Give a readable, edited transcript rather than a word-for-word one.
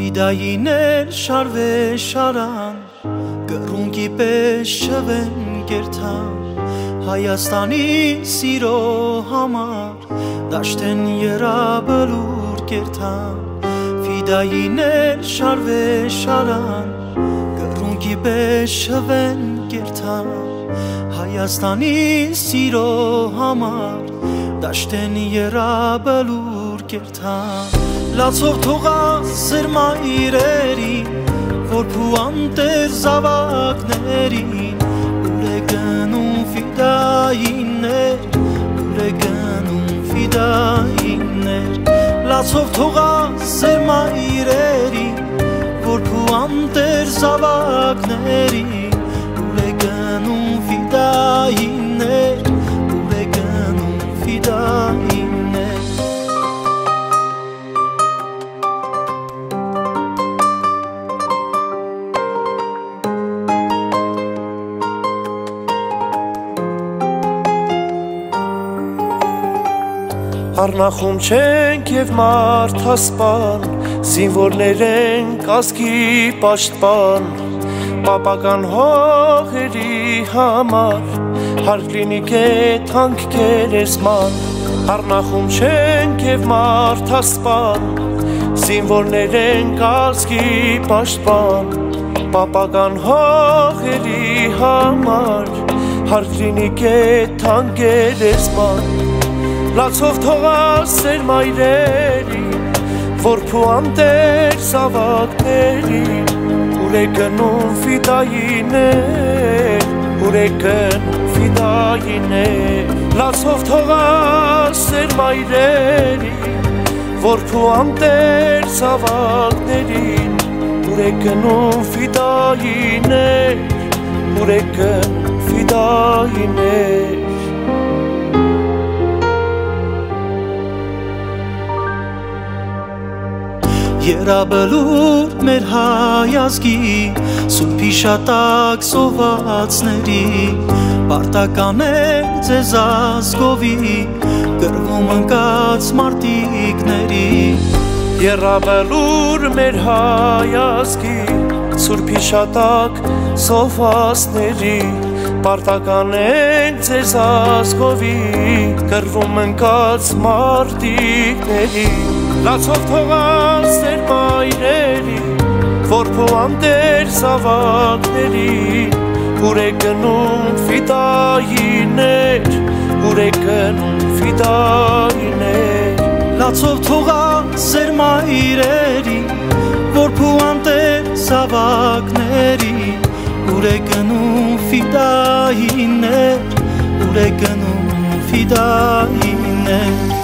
Ֆիդայիներ շարվե շարան կռունկի պես չվեն գերթան Հայաստանի սիրո համար դաշտեն երաբլուր կերթան Ֆիդայիներ շարվե շարան կռունկի պես չվեն գերթան Հայաստանի սիրո համար դաշտեն երաբլուր կերթան Լացով թողած սեր մայրերին Որփու անտեր զավակներին Ուր է գնում ֆիդայիներ Ուր է գնում ֆիդայիներ Լացով թողած սեր մայրերին Որփու անտեր զավակներին Ուր է գնում ֆիդայիներ Ուր է գնում ֆիդայիներ Առնախում չենք և մարդասպան Զինվորներ ենք ազգի պաշտպան Պապական հողերի համար Հարկ լինի կետ հանք գերեզման Առնախում չենք և մարդասպան Զինվորներ ենք ազգի պաշտպան Պապական հողերի համար Հարկ լինի կետ հանք գերեզման Լացով թողած սեր մայրերին Որփու անտեր զավակներին Ուր է գնում ֆիդայիներ Ուր է գնում ֆիդայիներ Լացով թողած սեր մայրերին Որփու անտեր զավակներին Ուր է գնում ֆիդայիներ Ուր է գնում ֆիդայիներ Երաբլուր մեր հայ ազգի Սուրբ հիշատակ սովածների Պարտական ենք ձեզ ազգովի Կռվում ընկած մարտիկների Երաբլուր մեր հայ ազգի Սուրբ հիշատակ սովածների Պարտական ենք ձեզ ազգովի Կռվում ընկած մարտիկների Լացով թողած սեր մայրերին Որփու անտեր զավակներին Ուր է գնում ֆիդայիներ Ուր է գնում ֆիդայիներ Լացով թողած սեր մայրերին Որփու անտեր զավակներին Ուր է գնում ֆիդայիներ Ուր է գնում ֆիդայիներ